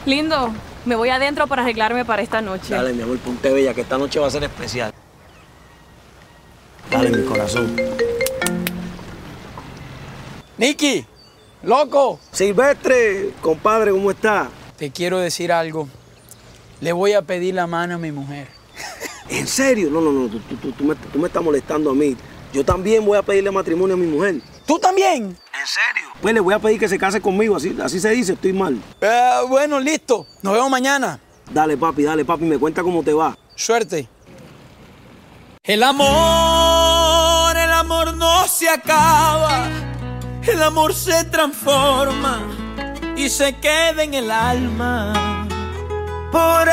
Lindo, me voy adentro para arreglarme para esta noche. Dale, mi amor, ponte bella, que esta noche va a ser especial. Dale, mi corazón. Nicky, loco. Silvestre, compadre, ¿cómo está? Te quiero decir algo. Le voy a pedir la mano a mi mujer. ¿En serio? No, tú me estás molestando a mí. Yo también voy a pedirle matrimonio a mi mujer. ¿Tú también? ¿En serio? Pues le voy a pedir que se case conmigo, así se dice, estoy mal. Bueno, listo. Nos vemos mañana. Dale, papi, me cuenta cómo te va. Suerte. El amor no se acaba. El amor se transforma y se queda en el alma. Por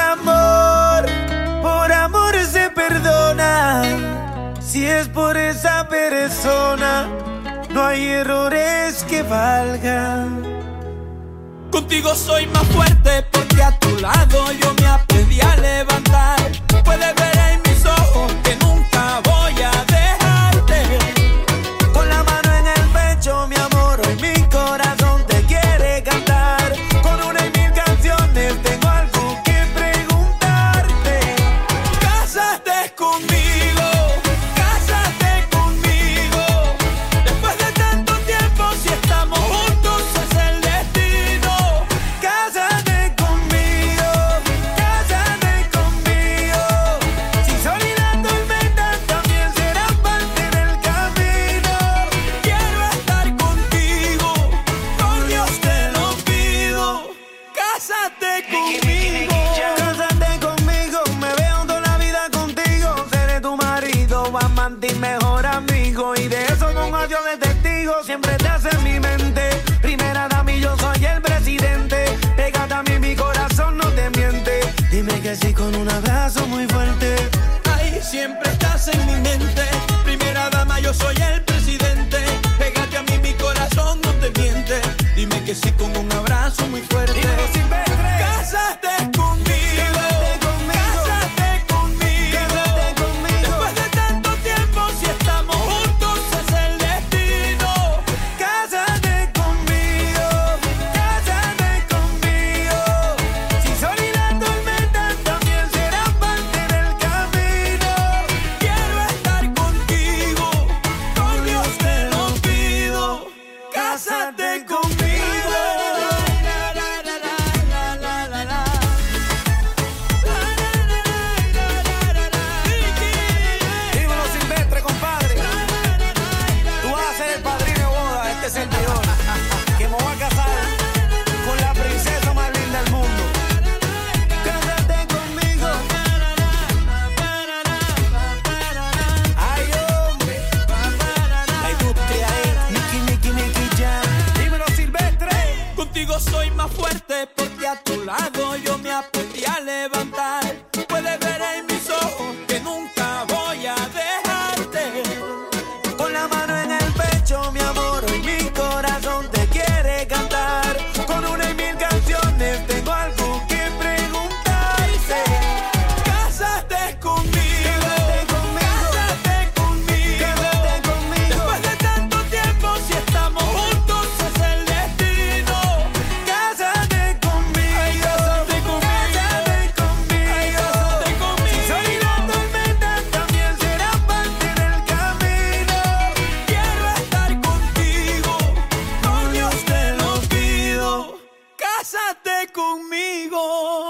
amor se perdona. Si es por esa persona, no hay errores que valgan. Contigo soy más fuerte porque a tu lado yo me aprendí a levantar. Puedes ver en mis ojos que nunca voy a dejarte. Con la mano en el pecho, mi amor, hoy mi corazón te quiere cantar. Con una y mil canciones tengo algo que preguntarte. Cásate conmigo, cásate conmigo. Después de tanto tiempo, si estamos juntos es el destino. Cásate conmigo, cásate conmigo. Si sol y la tormenta también serán parte del camino. Quiero estar contigo, por Dios te lo pido. Cásate conmigo. Cásate conmigo, me veo toda la vida contigo. Seré tu marido, amante y mejor amigo. Y de eso con adiós de testigo, siempre te hace en mi mente. Primera dama y yo soy el presidente. Pégate a mí, mi corazón no te miente. Dime que sí con un abrazo muy fuerte. Ay, siempre estás en mi mente. Primera dama, yo soy el presidente. Pégate a mí, mi corazón no te miente. Dime que sí con un abrazo muy fuerte. Cásate conmigo, cásate conmigo. Después de tanto tiempo, si estamos juntos es el destino. Cásate conmigo, cásate conmigo. Si sol y la tormenta también serán parte del camino. Quiero estar contigo, por Dios te lo pido. Cásate conmigo. Dímelo, Silvestre, compadre. Tú vas a ser el padrino de boda, este servidor, que me voy a casar con la princesa más linda del mundo. Cásate conmigo. Ay, hombre. La industria es Nicky Jam. Dímelo, Silvestre. Contigo soy más fuerte porque a tu lado yo me aprendí a levantar. Puedes ver en mis ojos que nunca voy a dejarte. Con la mano en el pecho, mi amor, hoy mi corazón te quiere cantar. Con una y mil canciones tengo algo que preguntarte. Cásate conmigo, cásate conmigo. Después de tanto tiempo, si estamos juntos es el destino. Cásate conmigo, cásate conmigo. Si sol y la tormenta también será parte del camino. Quiero estar contigo, por Dios te lo pido. Cásate conmigo.